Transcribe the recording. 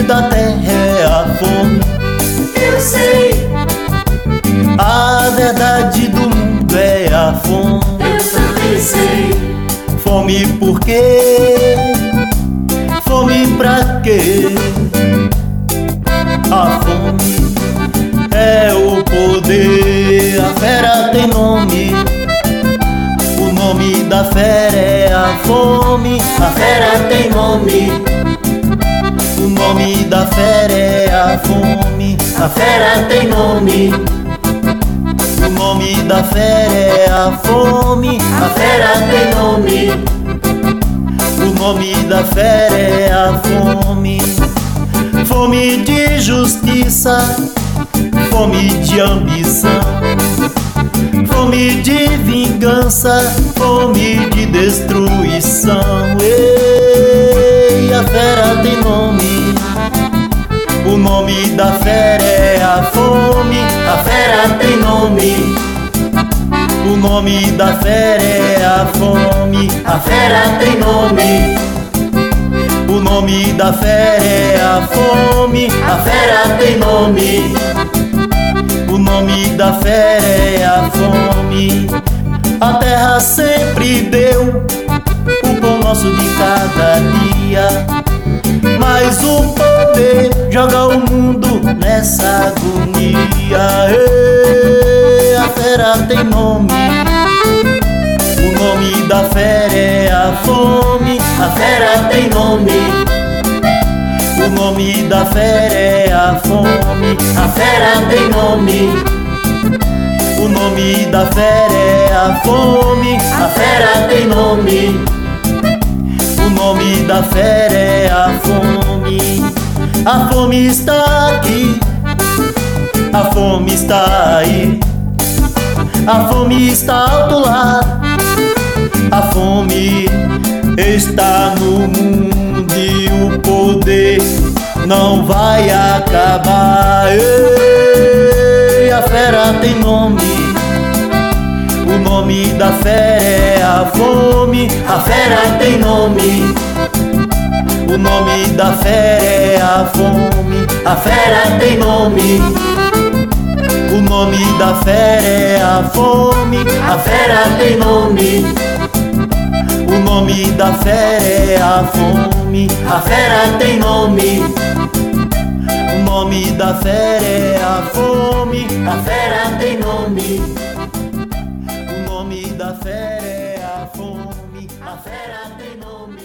da terra é a fome. Eu sei, A verdade do mundo é a fome. eu também sei. Fome por quê? Fome pra quê? A fome é o poder. A fera tem nome. O nome da fera é a fome. A fera tem nome. O nome da fera é a fome. A fera tem nome. O nome da fera é a fome. A fera tem nome. O nome da fera é a fome. Fome de justiça, fome de ambição, fome de vingança, fome de destruição. Ei, a fera tem nome. O nome da fera é a fome. A fera tem nome. O nome da fera é a fome. A fera tem nome. O nome da fera é a fome. A fera tem nome. O nome da fera é a fome. A terra sempre deu o pão nosso de cada dia, mas o poder joga o mundo nessa agonia. Ei, a fera tem nome. O nome da fera é a fome. A fera tem nome. O nome da fera é a fome. A fera tem nome. O nome da fera é a fome. A fera tem nome. O nome da fera é a fome. A fome está aqui. A fome está aí. A fome está alto lá. A fome está no mundo e o poder não vai acabar. Ei, a fera tem nome. O nome da fera é a fome. A fera tem nome. O nome da fera é a fome. A fera tem nome. O nome da fera é a fome. A fera tem nome. O nome da fera é a fome. A fera tem nome. O nome da fera é a fome. A fera tem nome. O nome da fera é a fome. A fera tem nome.